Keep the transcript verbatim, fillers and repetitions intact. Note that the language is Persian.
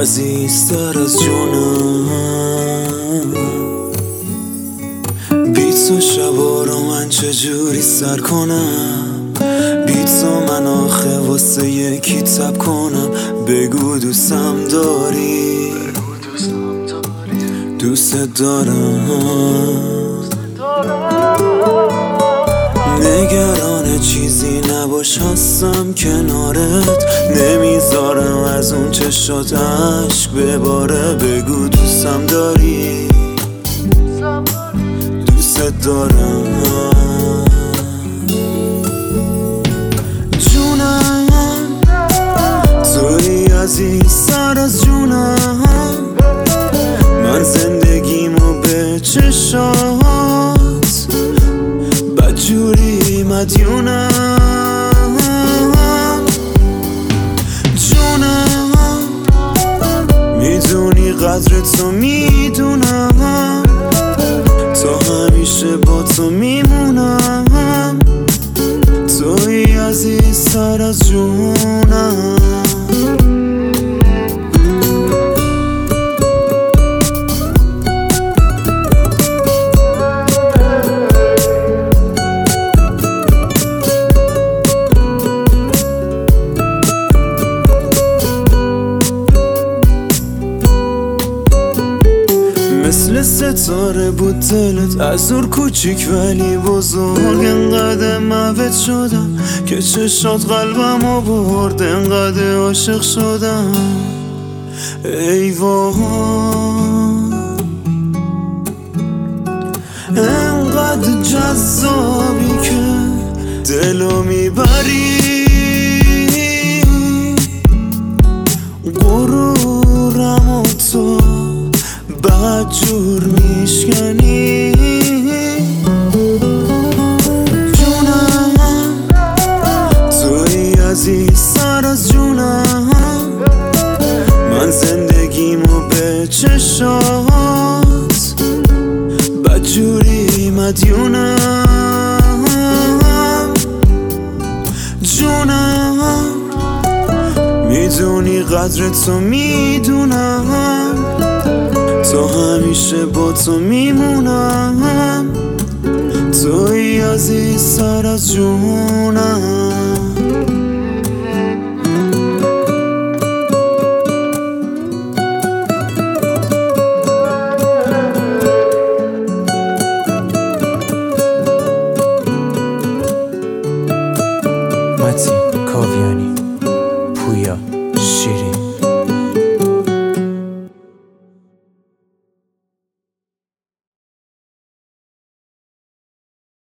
عزیزتر از جونم. بیت و شبا رو من چجوری سر کنم؟ بیت و من آخه واسه یکی تب کنم. بگو دوستم داری، دوست دارم. نگران چیزی نباش، هستم کنارت. نمیذارم از اون چشات عشق بباره. بگو دوستم داری، دوست دارم. جونم توی عزیزتر از جونم. من زندگیمو به چشات بدجوری مدیونم. جونم میدونی قدر تو، میدونم تا همیشه با تو میمونم. توی عزیزتر از جونم. مثل ستاره بود دلت، از دور کوچیک ولی بزرگ. انقدر موت شدم که چشات قلبمو برد. انقدر عاشق شدم ای وای، انقدر جذابی که دلو میبری. غرورمو تو بدجور میشکنی. جونم توی عزیزتر از جونم. من زندگیمو به چشات بدجوری مدیونم. جونم میدونی قدر تو، میدونم تا همیشه با تو میمونم. توی عزیزتر از جونم. متین کاویانی، پویا شیری.